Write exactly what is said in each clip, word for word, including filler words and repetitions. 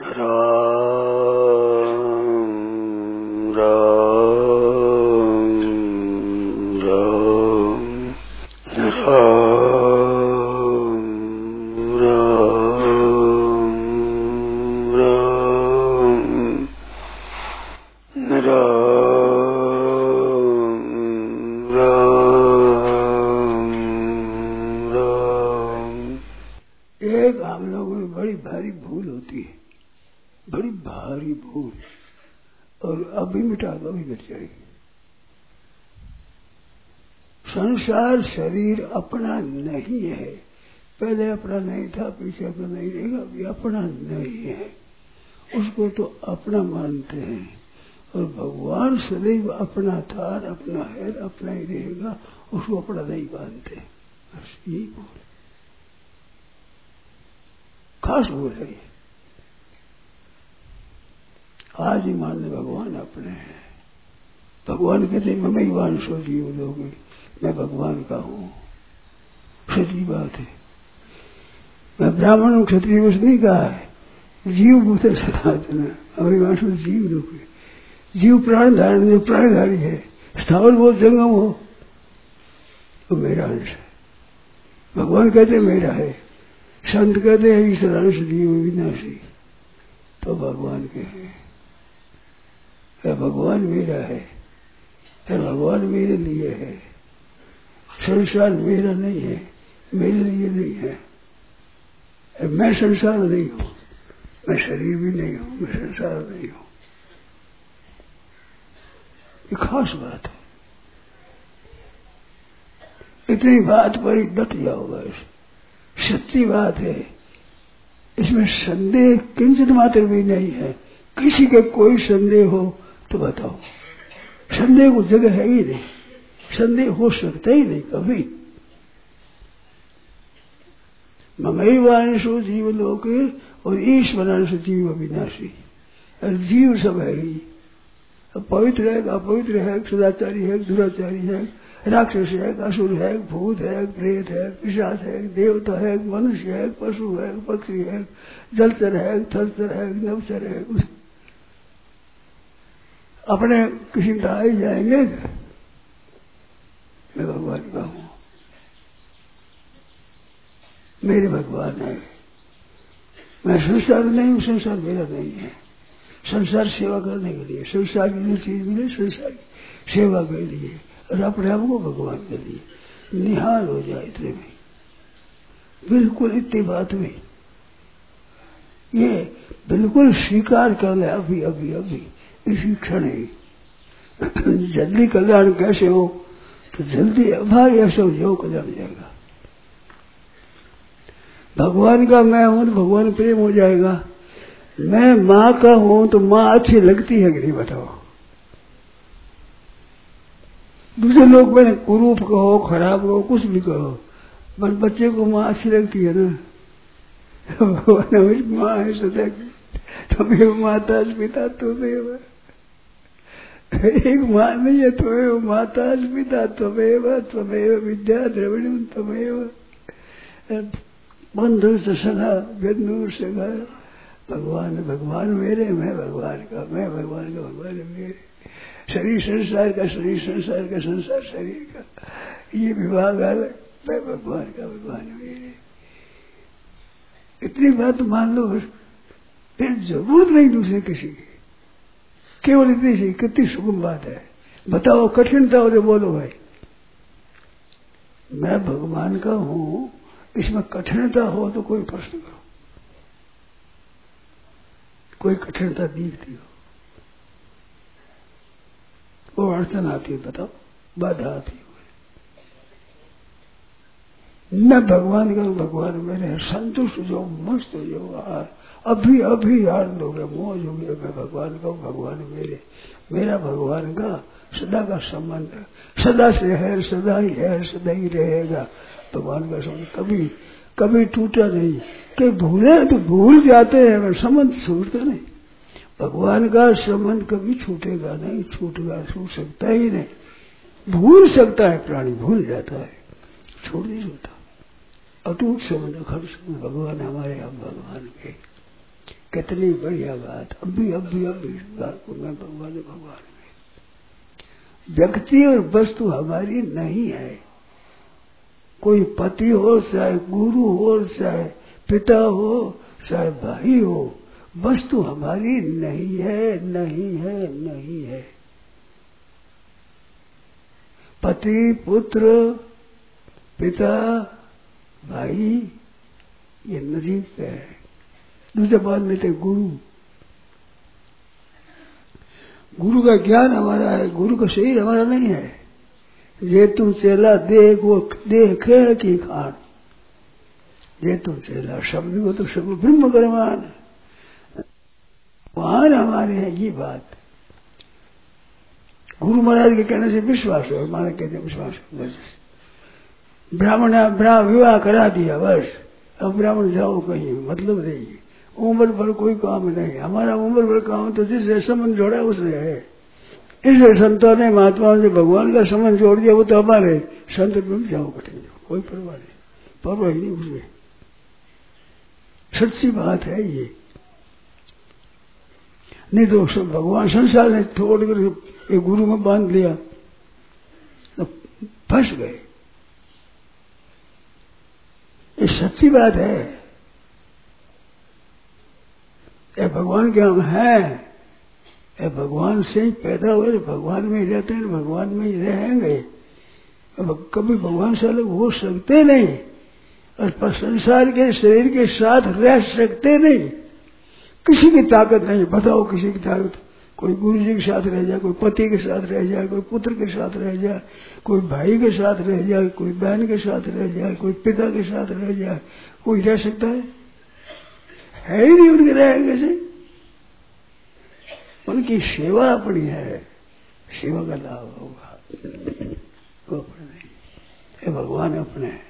राम राम राम राम राम राम राम राम। एक हम लोगों में बड़ी भारी भूल होती है, बड़ी भारी भूल, और अभी मिटा दो अभी मिट जाएगी। संसार शरीर अपना नहीं है, पहले अपना नहीं था, पीछे अपना नहीं रहेगा, अभी अपना नहीं है, उसको तो अपना मानते हैं। और भगवान सदैव अपना था, अपना है, अपना ही रहेगा, उसको अपना नहीं मानते। बस यही भूल, खास भूल है। आज ही मान ले भगवान अपने हैं। भगवान कहते मैं वांशो जीव लोगे, मैं भगवान का हूं, सच्ची बात है। मैं ब्राह्मण हूं, क्षत्रिय कुछ नहीं कहा है। जीव भूत सनातन, हमारी वांशो जीव लोगे। जीव प्राण धारण, जो प्राणधारी है, स्थावर बहुत जंगम हो तो मेरा अंश है। भगवान कहते मेरा है, संत कहते हैं ईश्वर अंश जीव विनाशी, तो भगवान के हैं। भगवान मेरा है, भगवान मेरे लिए है। संसार मेरा नहीं है, मेरे लिए नहीं है। मैं संसार नहीं हूं, मैं शरीर भी नहीं हूं, मैं संसार नहीं हूं। ये खास बात है। इतनी बात पर ही डट जाओ बस, सच्ची बात है। इसमें संदेह किंचित मात्र भी नहीं है। किसी के कोई संदेह हो तो बताओ, संदेह को जगह है ही नहीं, संदेह हो सकता ही नहीं कभी। ममैवांशो जीव लोके और ईश्वरांश जीव अविनाशी। और जीव सब है ही, पवित्र है, अपवित्र है, सदाचारी है, दुराचारी है, राक्षस है, असुर है, भूत है, प्रेत है, पिशाच है, देवता है, मनुष्य है, पशु है, पक्षी है, जलचर है, थलचर है, नवचर है। अपने किसी का आ ही जाएंगे। मैं भगवान का हूं, मेरे भगवान है। मैं संसार नहीं हूं, संसार मेरा नहीं है। संसार सेवा करने के लिए, संसार की जो चीज मिले संसार की सेवा के लिए, और अपने आप को भगवान के लिए निहाल हो जाए। इतने में बिल्कुल, इतनी बात में ये बिल्कुल स्वीकार कर ले अभी अभी अभी इसी क्षण ही। जल्दी कल्याण कैसे हो, तो जल्दी अभाग ऐसे जो कल्याण जाएगा। भगवान का मैं हूं तो भगवान प्रेम हो जाएगा। मैं माँ का हूं तो माँ अच्छी लगती है कि नहीं बताओ। दूसरे लोग मैंने कुरूप कहो, खराब कहो, कुछ भी कहो, पर बच्चे को माँ अच्छी लगती है ना। भगवान माँ है सदा की, तुम्हें माता पिता तुम्हें, एक माँ नहीं है तुम्हें माता पिता त्वमेव, त्वमेव विद्या द्रविणम त्वमेव, बंधु सगा बंधु सगा। भगवान भगवान मेरे, मैं भगवान का, मैं भगवान का, भगवान मेरे। शरीर संसार का, शरीर संसार का, संसार शरीर का, ये विभाग अलग, मैं भगवान का, भगवान मेरे। इतनी बात मान लो, फिर जरूरत नहीं दूसरे किसी की, केवल इतनी सी। कितनी सुगम बात है, बताओ। कठिनता हो तो बोलो भाई, मैं भगवान का हूं, इसमें कठिनता हो तो कोई प्रश्न करो, कोई कठिनता दिखती हो, वो अड़चन आती है, बताओ, बाधा आती है। मैं भगवान का, भगवान मेरे, संतुष्ट जो, मस्त जो, अभी अभी आनंद हो गया, मौज हो गया। मैं भगवान का, भगवान मेरे, मेरा भगवान का सदा का संबंध सदा से है, सदा ही है, सदा ही रहेगा। भगवान का संबंध कभी कभी टूटा नहीं। कि भूले तो भूल जाते हैं, संबंध छूटता नहीं। भगवान का संबंध कभी छूटेगा नहीं, छूटेगा, छूट सकता ही नहीं। भूल सकता है प्राणी, भूल जाता है, छोड़ नहीं सकता। अटूट संबंध, अखंड संबंध, भगवान हमारे, हम भगवान के। कितनी बढ़िया बात। अब भी अब भी अब भी इस बात को मैं भगवान भगवान में, व्यक्ति और वस्तु हमारी नहीं है। कोई पति हो, चाहे गुरु हो, चाहे पिता हो, चाहे भाई हो, वस्तु हमारी नहीं है, नहीं है, नहीं है। पति, पुत्र, पिता, भाई, ये नजीक पे है। दूसरे बात लेते गुरु। गुरु का ज्ञान हमारा है, गुरु का शरीर हमारा नहीं है। ये तू चेला देख वो देख की खान, ये तू चेला शब्द को तो शब्द ब्रह्म कर्मान वहां हमारे हैं। ये बात गुरु महाराज के कहने से विश्वास हो, हमारे कहते हैं विश्वास हो। ब्राह्मण ब्राह्मण विवाह करा दिया बस, अब ब्राह्मण जाओ कहीं, मतलब नहीं। उम्र भर कोई काम नहीं, हमारा उम्र भर काम तो जिससे संबंध जोड़ा उससे है। इसलिए संतों ने महात्माओं ने भगवान का संबंध जोड़ दिया, वो तो हमारे संत में जाओ कठिन जाओ, कोई परवाह नहीं, परवाह ही नहीं उसमें। सच्ची बात है ये। नहीं तो भगवान संसार ने छोड़कर एक गुरु में बांध लिया तो फंस गए। ये सच्ची बात है। ये भगवान के हम हैं, ये भगवान से ही पैदा हुए, भगवान में ही रहते हैं, भगवान में ही रहेंगे। कभी भगवान से अलग हो सकते नहीं, और संसार के शरीर के साथ रह सकते नहीं। किसी की ताकत नहीं। बताओ किसी की ताकत? कोई गुरु जी के साथ रह जाए, कोई पति के साथ रह जाए, कोई पुत्र के साथ रह जाए, कोई भाई के साथ रह जाए, कोई बहन के साथ रह जाए, कोई पिता के साथ रह जाए, कोई रह सकता है? है ही नहीं उनके रहेंगे से। उनकी सेवा अपनी है, सेवा का लाभ होगा, वो अपने नहीं। ये भगवान अपने हैं।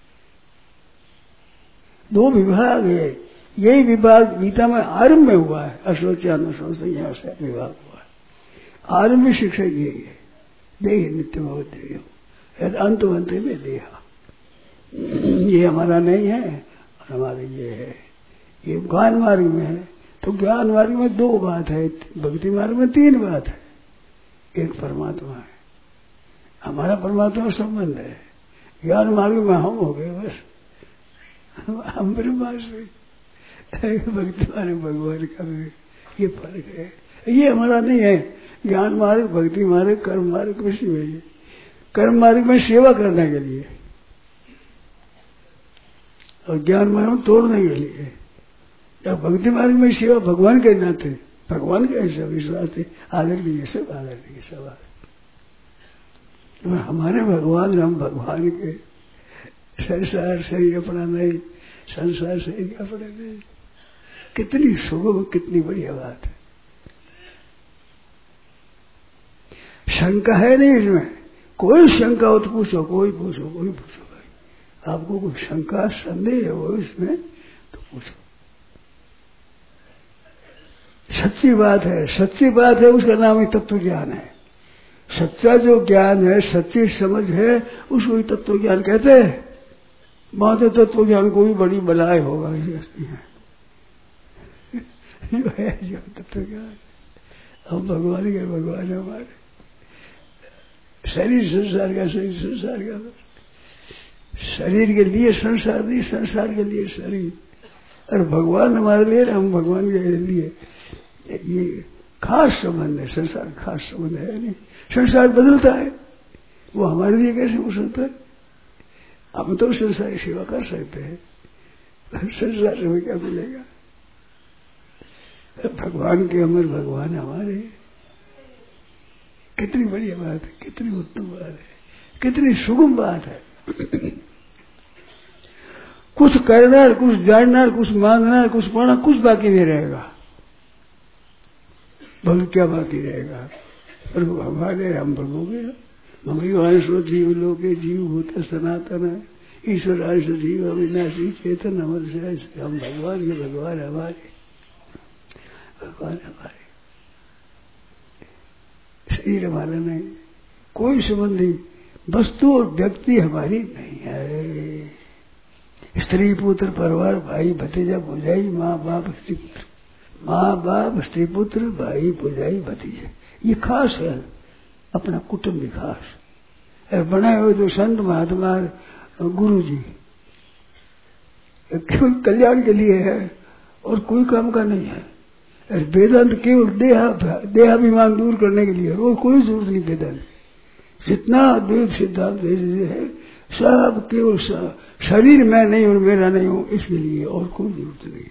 दो विभाग है, यही विभाग गीता में आरंभ में हुआ है। अशोच्यानुशोच यहाँ से विभाग हुआ है। आरंभ शिक्षा यही है, देह नित्य भवदेह अंत अंत में देहा। ये हमारा नहीं है, और हमारा ये है। ये ज्ञान मार्ग में है, तो ज्ञान मार्ग में दो बात है, भक्ति मार्ग में तीन बात है। एक परमात्मा है, हमारा परमात्मा संबंध है। ज्ञान मार्ग में हम हो गए बस, हम ब्रह्मास्मि। भक्ति मार्ग भगवान का ये फर्क है। ये हमारा नहीं है। ज्ञान मार्ग, भक्ति मार्ग, कर्म मार्ग कृषि में है। कर्म मार्ग में सेवा करने के लिए, और ज्ञान मार्ग में तोड़ने के लिए। या भक्ति मार्ग में सेवा भगवान के नाते, भगवान का ऐसा विश्वास है, आदर की ये सब आदर की सब आदर। हमारे भगवान, हम भगवान के। संसार शरीर अपना नहीं, संसार शरीर अपना नहीं। कितनी सुगम, कितनी बढ़िया बात है। शंका है नहीं इसमें। कोई शंका हो तो पूछो, कोई पूछो, कोई पूछो भाई। आपको कोई शंका संदेह हो इसमें तो पूछो। सच्ची बात है, सच्ची बात है, उसका नाम ही तत्व ज्ञान है। सच्चा जो ज्ञान है, सच्ची समझ है, उसको ही तत्व ज्ञान कहते हैं। बात तत्व ज्ञान को भी बड़ी बलाई होगा जो है, जो तत्व ज्ञान। हम भगवान के भगवान हमारे। शरीर संसार का, शरीर संसार का, शरीर के लिए संसार नहीं, संसार के लिए शरीर। और भगवान हमारे लिए, हम भगवान के लिए। ये खास संबंध है, संसार खास संबंध है नहीं। संसार बदलता है, वो हमारे लिए कैसे हो सकता है? हम तो संसार की सेवा कर सकते हैं, संसार से क्या मिलेगा? भगवान के अमर भगवान हमारे। कितनी बढ़िया बात है, कितनी उत्तम बात है, कितनी सुगम बात है। कुछ करना, कुछ जानना, कुछ मांगना, कुछ पाना, कुछ बाकी नहीं रहेगा। भले क्या बाकी रहेगा? प्रभु हमारे, हम प्रभु के। ममैवांशो जीव लोके जीव भूत सनातन ईश्वर आयुष जीव अविनाशी चेतन अमर से। हम भगवान के भगवान हमारे, भगवान हमारे। शरीर हमारा नहीं, कोई संबंधी वस्तु और व्यक्ति हमारी नहीं है। स्त्री पुत्र परिवार भाई भतीजा भौजाई माँ बाप स्त्री पुत्र माँ बाप स्त्री पुत्र भाई भुजाई भतीजे, ये खास है अपना कुटुंब भी खास। और बनाए हुए तो संत महात्मा गुरु जी केवल कल्याण के लिए है और कोई काम का नहीं है। और वेदांत केवल देहा देहाभिमान दूर करने के लिए और कोई जरूरत नहीं। वेदांत जितना अद्वैत सिद्धांत है सब केवल शरीर मैं नहीं और मेरा नहीं हूं इसके लिए, और कोई जरूरत नहीं।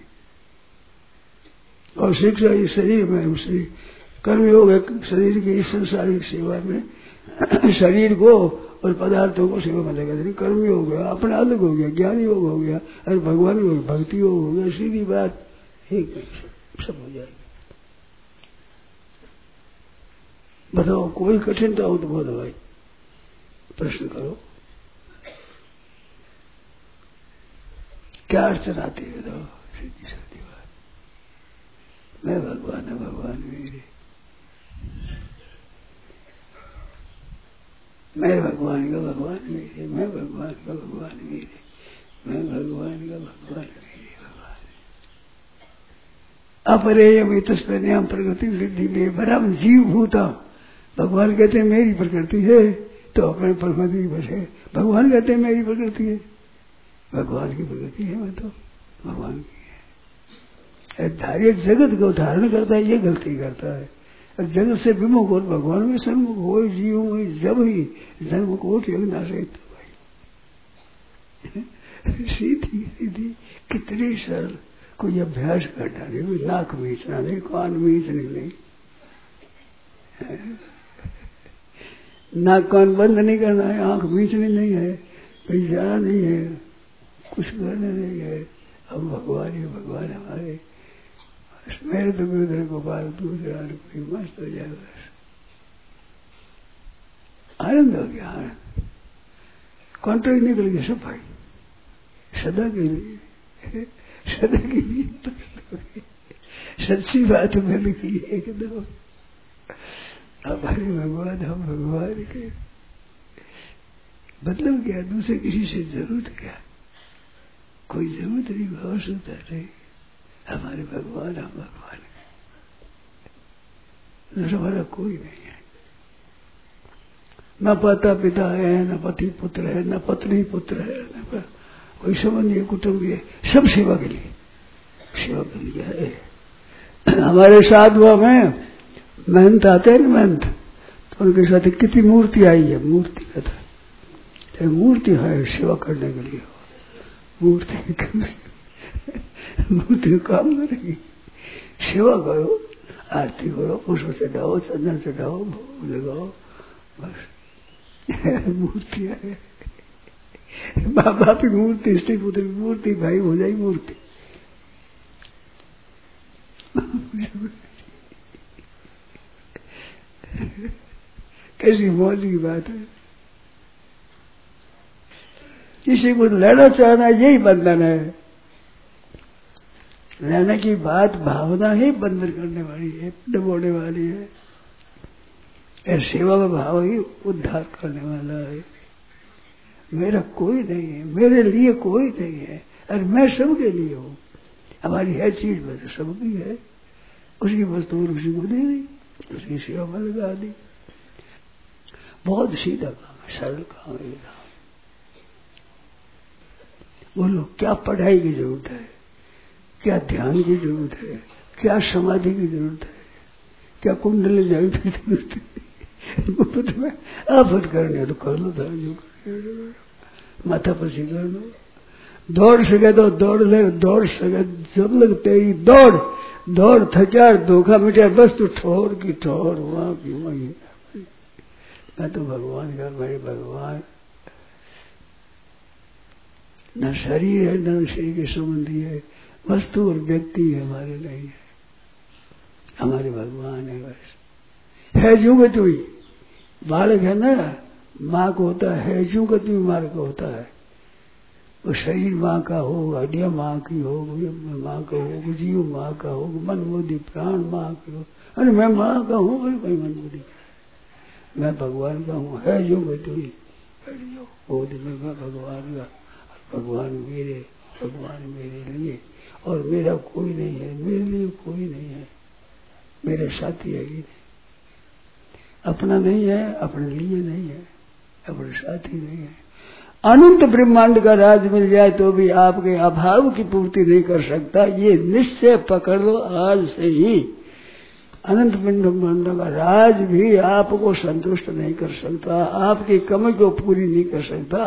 और शिक्षा ये शरीर में उससे कर्म योग है, शरीर की इस संसारिक सेवा में शरीर को और पदार्थों को सेवा में लगा देनी। कर्म योग हो गया, अपना अलग हो गया, ज्ञान योग हो गया, और भगवान योग भक्ति योग हो गया। सीधी बात एक सब हो जाएगी। बताओ कोई कठिनता हो तो बोलो भाई, प्रश्न करो। क्या अड़चन आती है बताओ? सीधी सादी बात, मैं भगवान है, भगवान मेरे, मैं भगवान का भगवान मेरे, मैं भगवान का भगवान मेरे, मैं भगवान का भगवान मेरे, भगवान अपरेयम इतस्त्वन्याम प्रकृति वृद्धि में बराम जीव भूता। भगवान कहते हैं मेरी प्रकृति है तो अपने प्रकृति बस है। भगवान कहते हैं मेरी प्रकृति है, भगवान की प्रकृति है, मैं तो भगवान की है। धार्य जगत को धारण करता है, ये गलती करता है। जगत से विमुख और भगवान में सन्मुख हो जीव में जब ही जन्म कोट योग नाशित भाई। सीधी सीधी कितनी सरल, कोई अभ्यास करना नहीं, नाक बीचना नहीं, कान बीचने नहीं, नाक कान बंद नहीं करना है, आंख बीचनी नहीं है, कहीं जाना नहीं है, कुछ करना नहीं है। हम भगवान ही भगवान हमारे, मेरे तो गुरुधर गोपाल दूसरा कोई मस्त हो जाए, बस आनंद हो गया। आनंद कॉन्ट्रैक्ट निकल गया सब भाई, सदा के लिए, सदा के लिए सच्ची बात मैंने की एकदम। हमारे भगवान, हम भगवान के, मतलब क्या, दूसरे किसी से जरूरत क्या, कोई जरूरत नहीं, आवश्यकता नहीं। हमारे भगवान, हम भगवान, हमारा कोई नहीं है। न माता पिता है, न पति पुत्र है, न पत्नी पुत्र है, न कोई संबंधी कुटुंब है, सब सेवा के लिए, सेवा के लिए है। हमारे साधुओं में महंत आते हैं, महंत, तो उनके साथ कितनी मूर्ति आई है, मूर्ति का था, मूर्ति है सेवा करने के लिए, मूर्ति करने मूर्ति काम करेगी, सेवा करो, आरती करो, पुष्प चढ़ाओ, चंदन चढ़ाओ, भोग लगाओ, बस मूर्ति है। माँ बाप की मूर्ति, स्त्री पुत्र की मूर्ति, भाई हो जाए मूर्ति। कैसी मौज की बात है। किसी को लेना चाहना यही बंधन है। रहने की बात भावना ही बंधन करने वाली है, डबोने वाली है। और सेवा का भाव ही उद्धार करने वाला है। मेरा कोई नहीं है, मेरे लिए कोई नहीं है, और मैं सबके लिए हूँ। हमारी है चीज बस सबकी है, उसकी वस्तु उसी को दे दी, उसकी सेवा में लगा दी। बहुत सीधा काम है, सरल काम है। बोलो क्या पढ़ाई की जरूरत है, क्या ध्यान की जरूरत है, क्या समाधि की जरूरत है, क्या कुंडली जाने की जरूरत है? मुफ्त में आफत करने तो कर लो, जो कर माथा पसी कर लो। दौड़ सके तो दौड़ ले, दौड़ सके जब लग तेरी दौड़, दौड़ थकार धोखा मिटे, बस तू ठोर की ठोर, वहां की वही। मैं तो भगवान का, मेरे भगवान न शरीर है, न शरीर के संबंधी है, वस्तु और व्यक्ति है, हमारे नहीं है, हमारे भगवान है। बस है जू का तू ही बालक है ना, माँ को होता है जू का तू मार को होता है। वो शरीर माँ का हो, हड्डियां माँ की हो, माँ का हो, जीव माँ का हो, मन बुद्धि प्राण माँ की हो। अरे मैं माँ का हूँ, अरे भाई मन बुद्धि मैं भगवान का हूँ। है जो मैं तू ही वो दिन में मैं भगवान का, भगवान मेरे, भगवान मेरे लिए, और मेरा कोई नहीं है, मेरे लिए कोई नहीं है, मेरे साथी है ही नहीं, अपना नहीं है, अपने लिए नहीं है, अपने साथी नहीं है। अनंत ब्रह्मांड का राज मिल जाए तो भी आपके अभाव की पूर्ति नहीं कर सकता, ये निश्चय पकड़ लो आज से ही। अनंत ब्रह्मांड का राज भी आपको संतुष्ट नहीं कर सकता, आपकी कमी को पूरी नहीं कर सकता।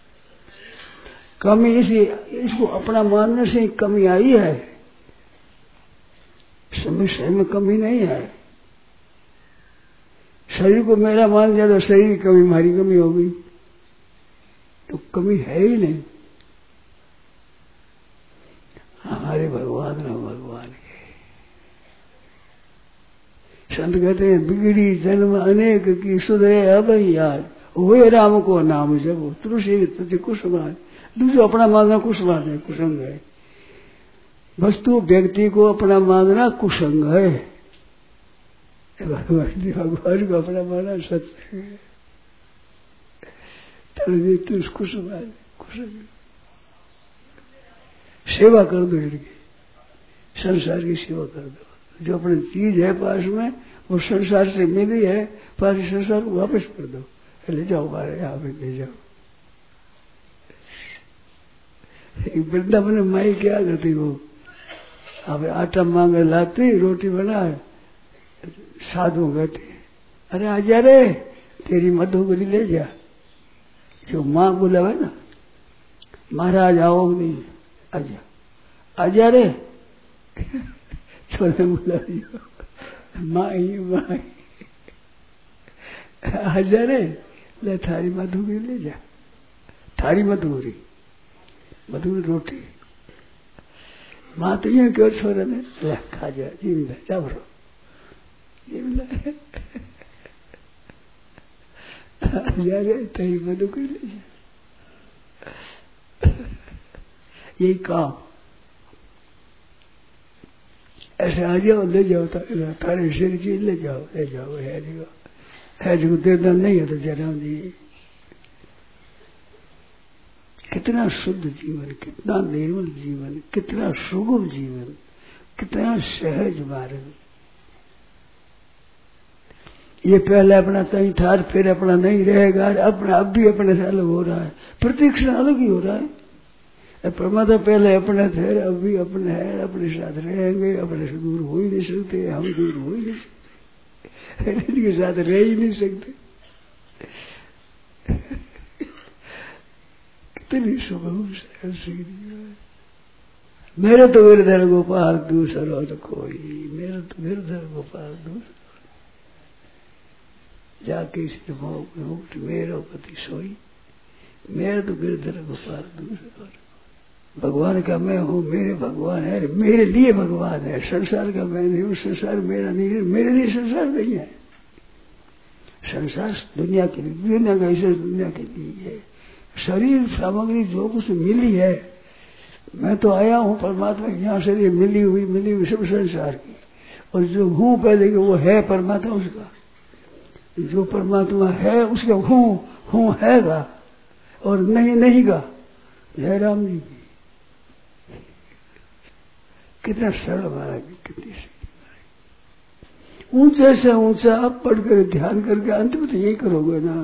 कमी इसी इसको अपना मानने से कमी आई है, समय में कमी नहीं है। शरीर को मेरा मान दिया तो शरीर की कमी हमारी कमी होगी, तो कमी है ही नहीं। हमारे भगवान न भगवान के। संत कहते हैं बिगड़ी जन्म अनेक की सुधरे अब याद, हुए राम को नाम जब तुलसी तुझे कुसुमान। दूसरा अपना मानना कुसुमान है, कुसंग है। वस्तु व्यक्ति को अपना मानना कुसंग है, भगवान भगवान को अपना मानना सत्य है। तुझ कुसुमान कुसंग सेवा कर दो, इनकी संसार की सेवा कर दो। जो अपनी चीज है पास में वो संसार से मिली है, पास संसार को वापस कर दो, ले जाओ हमारे यहाँ पे ले जाओ। वृंदावन में माई क्या करती, वो अब आटा मांगे लाती, रोटी बनाए, साधु कहती अरे आजा रे तेरी मधुगरी ले जा। जो माँ बुलावे ना, महाराज आओ नहीं, आजा आजा रे छोले बुला माई माई आजा रे, ले थारी मधुगरी ले जा, थारी मधुगरी मधुगरी रोटी। माँ तो ये क्यों छोरे ने ले खा जा, जी मिला जा भरो, जी मिला आजा रे तेरी मधुगरी ले जा। यही काम ऐसे आ जाओ, ले जाओ तारे सिर चीज ले जाओ, ले जाओ है जी है जी देना नहीं है तो जरा दी। कितना शुद्ध जीवन, कितना निर्मल जीवन, कितना सुगम जीवन, कितना सहज मार्ग। ये पहले अपना कहीं था, फिर अपना नहीं रहेगा, अपना अब भी अपने से अलग हो रहा है, प्रत्येक क्षण अलग ही हो रहा है। परमात्मा पहले अपने थे, अब भी अपने हैं, अपने साथ रहेंगे, अपने से दूर हो ही नहीं सकते, हम दूर हो ही नहीं सकते, इनके साथ रह ही नहीं सकते। कितनी सुगम मेरे तो गिरधर गोपाल दूसरो तो कोई, मेरे तो गिरधर गोपाल दूसरो जाके सिर मुक्त मेरो पति सोई, मेरे तो गिरधर गोपाल दूसरो। भगवान का मैं हूँ, मेरे भगवान है, मेरे लिए भगवान है। संसार का मैं नहीं हूँ, संसार मेरा नहीं है, मेरे लिए संसार नहीं है। संसार दुनिया के लिए, दुनिया का ईश्वर दुनिया के लिए है। शरीर सामग्री जो कुछ मिली है, मैं तो आया हूँ परमात्मा यहाँ शरीर मिली हुई मिली हुई सब संसार की, और जो हूँ पहले वो है परमात्मा उसका, जो परमात्मा है उसका हूँ हूँ हैगा और नहीं नहीं का। जयराम जी की कितना सरल महाराज, कितनी ऊंचे से ऊंचा आप पढ़कर ध्यान करके अंत में तो यही करोगे ना।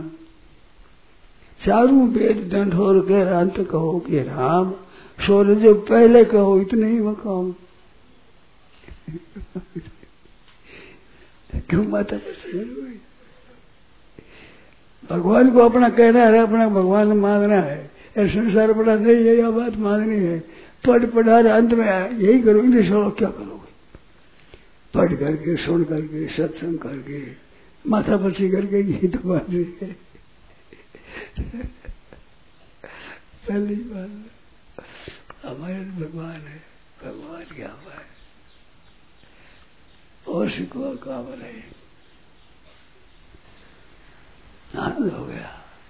चारों वेद दंडोर के अंत कहो कि राम, सोर जो पहले कहो इतने ही मकाम। क्यों माता भगवान को अपना कहना है, अपना भगवान मांगना है, संसार बड़ा नहीं है, यह बात मांगनी है। पढ़ पढ़ार अंत में यही करोगे, छोड़ो क्या करोगे? पढ़ करके सुन करके सत्संग करके माथा पच्ची करके यही तो बात है। पहली बात हमारे भगवान है, भगवान क्या है और सिखवा काम रहे। आनंद हो गया,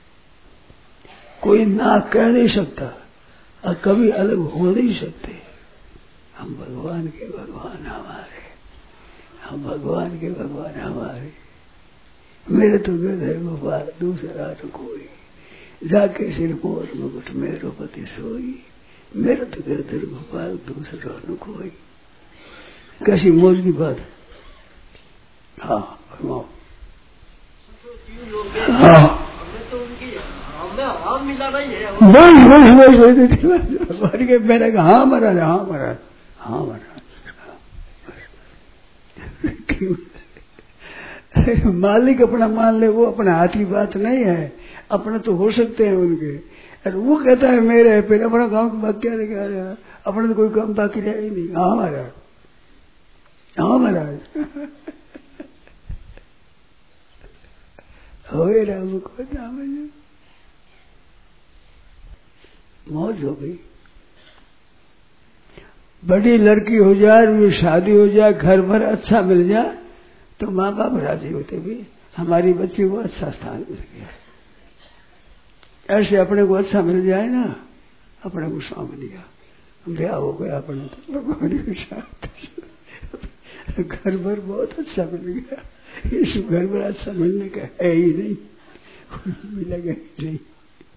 कोई ना कह नहीं सकता और कभी अलग हो नहीं सकते। हम भगवान के भगवान हमारे, हम भगवान के भगवान हमारे। मेरे तो गिरधर गोपाल दूसरा तो कोई, जाके सिर मोर मुकुट मेरो पति सोई, मेरा तो कहते गोपाल दूसरा न कोई। कैसी मौज की बात है। हाँ फरमाओ। हाँ बस बस बस भगवान के मैंने कहा हाँ महाराज हाँ महाराज हाँ महाराज। मालिक अपना मान ले, वो अपना हाथ की बात नहीं है। अपना तो हो सकते हैं उनके, अरे वो कहता है मेरे है, फिर अपना काम का बात क्या रहा, अपना तो कोई काम बाकी रहा ही नहीं। हाँ महाराज हाँ महाराज हो रहा वो कोई नाम है। मौज हो गई। बड़ी लड़की हो जाए, शादी हो जाए, घर भर अच्छा मिल जाए तो माँ बाप राजी होते भी हमारी बच्ची को अच्छा स्थान मिल गया। ऐसे अपने को अच्छा मिल जाए ना, अपने को स्वामी दिया, ब्याह हो गया अपने तो भगवान के साथ, घर भर बहुत अच्छा मिल गया। इस घर भर अच्छा मिलने का है ही नहीं, मिलेगा ही नहीं।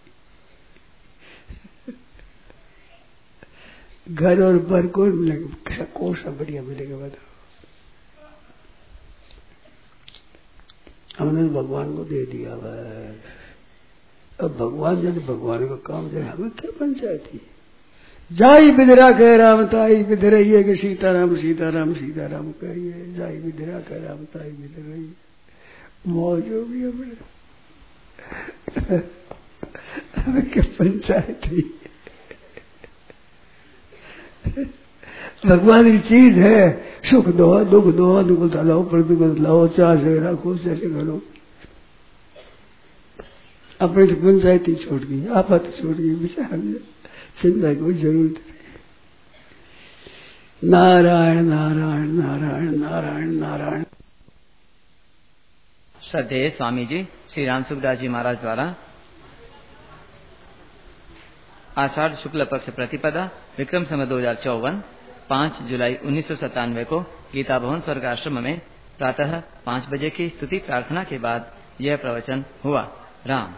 घर और बर को मिलेगा, कौन सा बढ़िया मिलेगा बताओ। हमने भगवान को दे दिया बस। अब भगवान जब भगवान का काम जाए, हमें क्या पंचायत है। जाई बिदरा कह राम ताई बिदरइये के सीताराम सीताराम सीताराम कहिए, जाई बिदरा कह राम ताई बिदरइये। मौज होगी हमें, हमें क्या पंचायत है। भगवान की चीज है, सुख दो दुख दो, दुख लाओ पर दुख लाओ, चाह से रखो चले करो। अपने तो पंचायत ही छोड़ गई, आफत छोड़ गई, बेचारा चिंता की कोई जरूरत नहीं। नारायण नारायण नारायण नारायण नारायण। श्रद्धेय स्वामी जी श्री राम सुखदास जी महाराज द्वारा आषाढ़ शुक्ल पक्ष प्रतिपदा विक्रम समय दो हजार चौवन पाँच जुलाई उन्नीस सौ सत्तानवे को गीता भवन स्वर्ग आश्रम में प्रातः पाँच बजे की स्तुति प्रार्थना के बाद यह प्रवचन हुआ। राम।